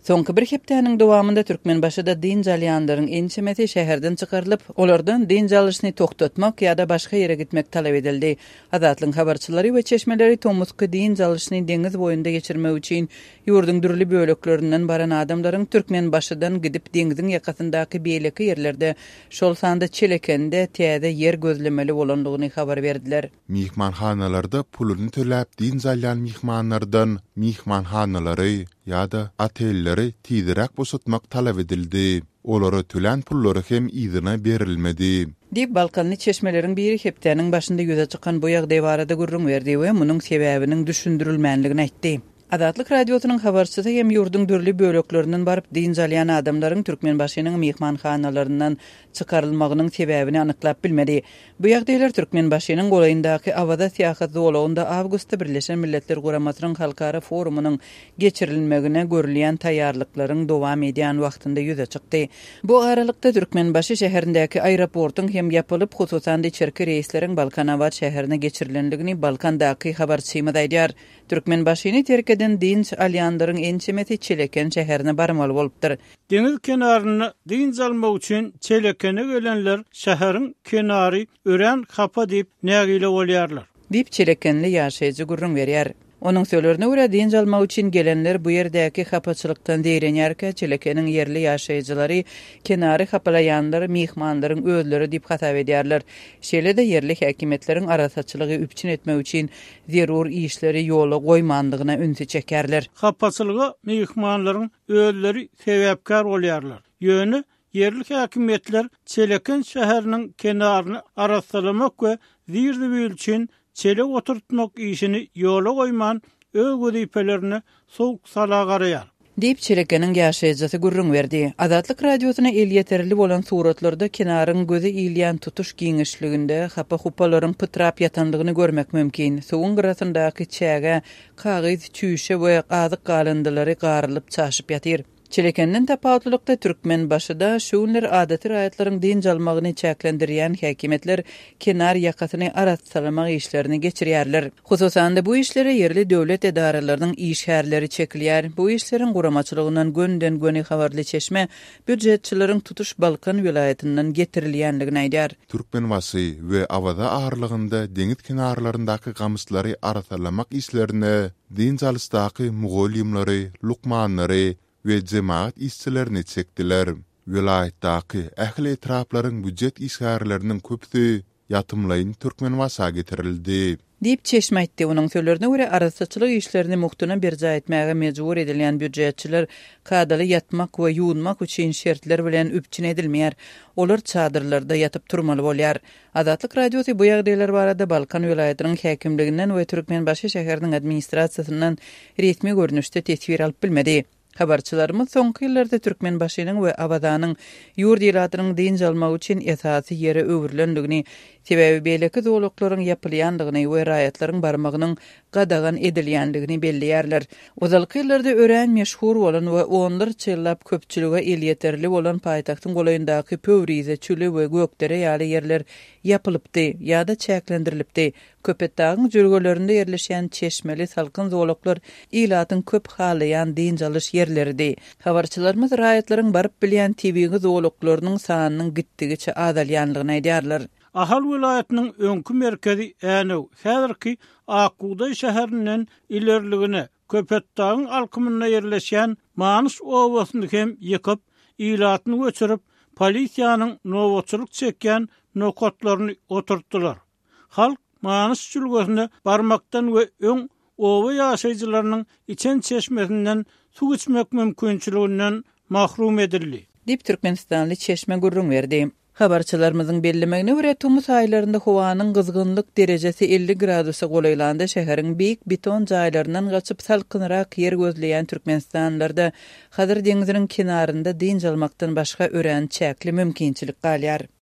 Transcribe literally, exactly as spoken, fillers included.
Soňky bir hepdäniň dowamında Türkmenbaşyda din jalyanlaryň ençemeti şäherden çykarylyp, olardan din jalyşyny toktatmak ýa-da başga ýere gitmek talap edildi. Adatlyň habarçylary we çeşmeleri Tomusky din jalyşyny deňiz boýunda geçirmek üçin ýurdun dürli böleklerinden baran adamlaryň Türkmenbaşydan gidip deňiziň ýakasyndaky beýleki ýerlerde şol sanda çelekende täze ýer gözlemeli bolandygyny habar berdiler. Mihmanhanalarda pulunu töläp din jalyan mihmanlardan mihmanhanalary ýa-da otelleri tidirak bosutmak talap edildi. Olara tölen pullary hem ýygyna berilmedi. Dip Balkanly çeşmeleriň biri hepdäniň başynda ýüze çykan bu ýagdaý barada gurrun berdi we munyň sebäbiniň düşündirilmänligini aýtdy. Adatlyk radiosynyň habarçysy hem ýurdun dürli böleklerinden barıp din jalyan adamlaryň Türkmenbaşynyň mihmanhanalaryndan çykarylmagynyň sebäbini anyklap bilmedi. Bu ýagdaýlar Türkmenbaşynyň goýundaky awada syýasat zowlagynda awgustda Birleşen Milletler Guramatynyň halkara forumynyň geçirilmegine görülýän taýýarlyklaryň dowam edýän wagtynda ýüze çykdy. Bu aralykda Türkmenbaşy şäherindäki aeroportyň hem ýapylyp hususan içerki reýsleriň Balkanawat şäherine geçirilendigini Balkandaky habarçymyz aýdýar. Türkmenbaşyny terk eden din alyanlaryň ençemeti Çeleken şäherine barmaly bolupdyr. Deňiz kenaryny din jalmak üçin Çelekene gelenler şäheriň kenary ören hapa diýip nägile bolýarlar. Dip Çelekenli ýaşaýjy gurrun berýär. Onun söylerine göre din jalmak üçin gelenler bu yerdäki hapaçylykdan deýrenýärkä Çelekeniň yerli ýaşaýjylary kenary hapalaýanlar mihmanlaryň özleri diýip hatap edýärler. Şeýle-de yerli häkimetleriň arasaçylygy üpçün etmek üçin zerur işleri ýola goýmandygyna ünsi çekerler. Hapaçylyga mihmanlaryň özleri sebäpkar bolýarlar. Ýöne yerli häkimetler Çeleken şäheriniň kenaryny arasalamak we zirdi üçin çele oturtmak işini ýola goýman öz gözipelerini soğuk sala garaýar. Diýip Çelekenin ýaşaýjysy gurrun berdi. Adatlyk radiosyna el ýeterli bolan suratlarda kenaryň gözi ilýän tutuş giňişliginde hapa hupalaryň pytrap ýatandygyny görmek mümkin. Suwun gyrasyndaky çäge, kagyz, çüýşe we gazyk galindylary garylyp çaşyp ýatyr. Çelekenden tapatlykda Türkmenbaşyda şuňlar adaty raýatlaryň din jalmagyny çäklendirýän häkimetler kenar ýakasyny aratsalamak işlerini geçirýärler. Hususan da bu işlere yerli döwlet edaralarynyň işgärleri çekilýär. Bu işleriň guramaçylygyndan gönden göni habarly çeşme büdjetçilerin tutuş Balkan vilayatynyň getirilýänligini aýdýar. Türkmenbaşy we awada agarlygynda deňiz kenarlaryndaky gamyslary aratsalamak işlerini din jalysdaky mugolimlary, lukmanlary ve cemaat işçilerini çekdiler. Vilayetdaki ähli etraplaryň büdjet işgärleriniň köpüsi ýatymlaýyn Türkmenbaşa getirildi. Diýip çeşme aýtdy. Onuň sözlerine görä arasaçylyk işlerini muhtuna berja etmäge mejbur edilýän büdjetçiler kadaly ýatmak we ýuwunmak üçin şertler bilen üpçün edilmeýär. Olar çadırlarda ýatyp turmaly bolýar. Adatlyk radiosy bu ýagdaýlar barada Balkan vilayatynyň häkimliginden we Türkmenbaşy şäheriniň administrasiýasyndan resmi görnüşde tesbir alyp bilmedi. Habarçylarymyz soňky ýyllarda Türkmenbaşynyň we Awazanyň ýurt ýylatynyň din jalmak üçin esasy ýere öwürlendigini, sebäbi beýleki zowlaklaryň ýapylýandygyny we raýatlaryň barmagynyň gadagan edilýändigini belliýärler. Ozalky ýyllarda ören meşhur bolan we onlarça ýyllap köpçülige el ýeterli bolan paýtagtyň goýundaky Pöwrize, Çüle we Gökdere ýaly ýerler ýapylypdy ýa-da çäklendirilipdi. Köpetdagyň jürgelerinde ýerleşýän çeşmeli salkyn zowlaklar ýylatyň köp halaýan din jalyş yerlerdi. Habarçylarymyz raýatlaryň baryp bilýän tebigi zowlaklarynyň sanynyň gitdigiçe azalýanlygyny aýdýarlar. Ahal vilayatynyň öňkü merkezi Änew, häzirki Akuda şäherinden ilerligine Köpetdagyň alkymyna ýerleşýän Manys owasyny hem ýykyp, ýylatyny göçürip, polisiýanyň nowatçylyk çekýän nokatlaryny oturtdylar. Halk Manys çülgesine barmakdan we öň owa ýaşaýjylarynyň içen çeşmesinden su içmek mümkinçiliginden mahrum edildi. Dip Türkmenistanly çeşme gurrun berdi. Habarçylarymyzyň bellemegine görä Tumus aýlarynda howanyň gyzgynlyk derejesi elli gradusa golaýlanda şäheriň beýik beton jaýlaryndan gaçyp salkynrak ýer gözleýän Türkmenistanlarda hazır deňiziniň kenarynda din jalmakdan başga ören çäkli mümkinçilik galýar.